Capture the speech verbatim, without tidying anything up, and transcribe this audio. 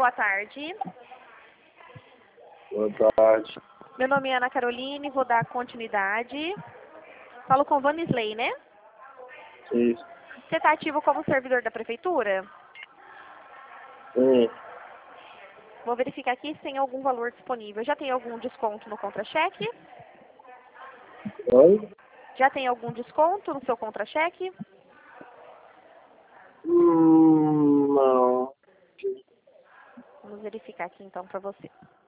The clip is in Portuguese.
boa tarde. Boa tarde. Meu nome é Ana Caroline, vou dar continuidade. Falo com Vanisley, né? Isso. Você está ativo como servidor da prefeitura? Sim. Vou verificar aqui se tem algum valor disponível. Já tem algum desconto no contra-cheque? Oi? Já tem algum desconto no seu contra-cheque? Hum, não. Vamos verificar aqui então para você.